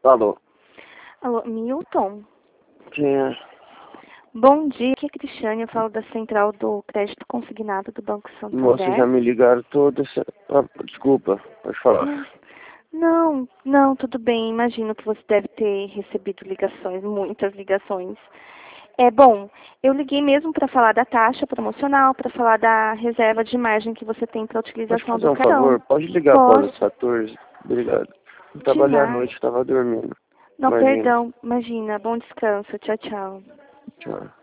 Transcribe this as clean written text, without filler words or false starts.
Alô, Alô, Milton? quem é? Bom dia, aqui é a Cristiane, eu falo da central do crédito consignado do Banco Moça, Santander. já me ligaram todas. Desculpa, pode falar. Não, tudo bem, imagino que você deve ter recebido ligações, muitas ligações. Bom, eu liguei mesmo para falar da taxa promocional, para falar da reserva de margem que você tem para a Pode utilização fazer do um cartão. favor? Pode ligar após as Posso, 14? Obrigado. Eu de trabalhei à nada. noite, estava dormindo. Não, Imagina. perdão, imagina, bom descanso, tchau, tchau. Tchau.